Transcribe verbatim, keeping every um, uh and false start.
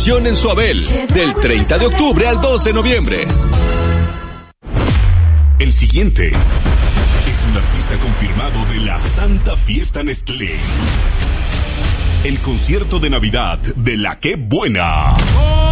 Inscripción en Suabel, del treinta de octubre al dos de noviembre. El siguiente es un artista confirmado de la Santa Fiesta Nestlé. El concierto de Navidad de La Qué Buena.